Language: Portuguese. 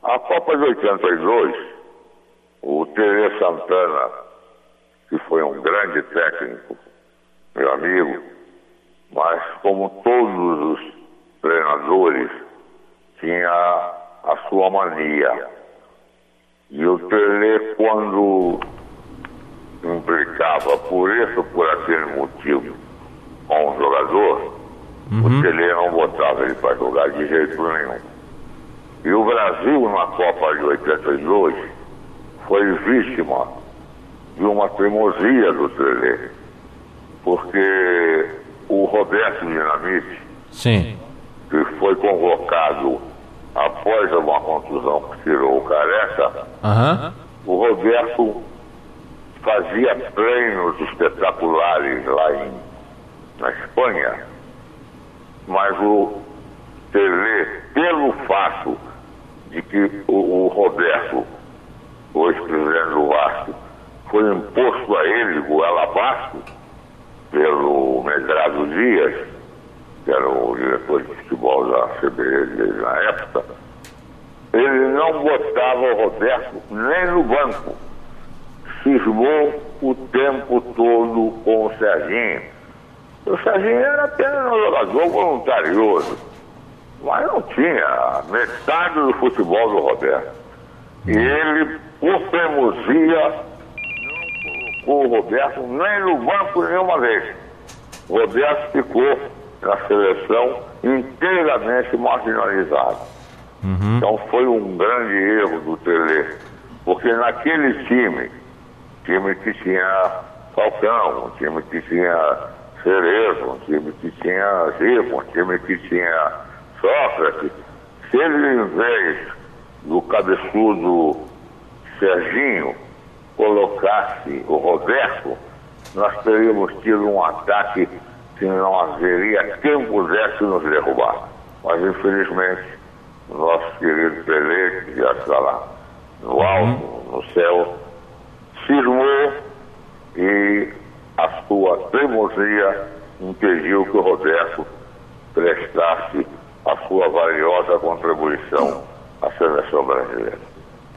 A Copa de 82, o Tele Santana, que foi um grande técnico, meu amigo, mas como todos os treinadores, tinha a sua mania. E o Tele, quando implicava por esse ou por aquele motivo com um jogador, o Tele não botava ele para jogar de jeito nenhum. E o Brasil, na Copa de 82, foi vítima de uma teimosia do Tele, porque o Roberto Dinamite, sim, que foi convocado após uma contusão que tirou o Careca, o Roberto fazia treinos espetaculares lá na Espanha, mas o Tele, pelo fato de que o Roberto, o ex-presidente do Vasco, foi imposto a ele goela abaixo pelo Medrado Dias, que era o diretor de futebol da CBL na época, ele não botava o Roberto nem no banco. Cismou o tempo todo com o Serginho. O Serginho era apenas um jogador voluntarioso, mas não tinha metade do futebol do Roberto. E ele, por teimosia, não colocou o Roberto nem no banco nenhuma vez. O Roberto ficou na seleção inteiramente marginalizado. Então foi um grande erro do Tele, porque naquele time que tinha Falcão, um time que tinha Cerezo, um time que tinha Zico, um time que tinha Sócrates, se ele, em vez do cabeçudo Serginho, colocasse o Roberto, nós teríamos tido um ataque que não haveria quem pudesse nos derrubar. Mas, infelizmente, o nosso querido Pelé, que já está lá no alto, no céu, cismou e a sua teimosia impediu que o Roberto prestasse a sua valiosa contribuição à seleção brasileira.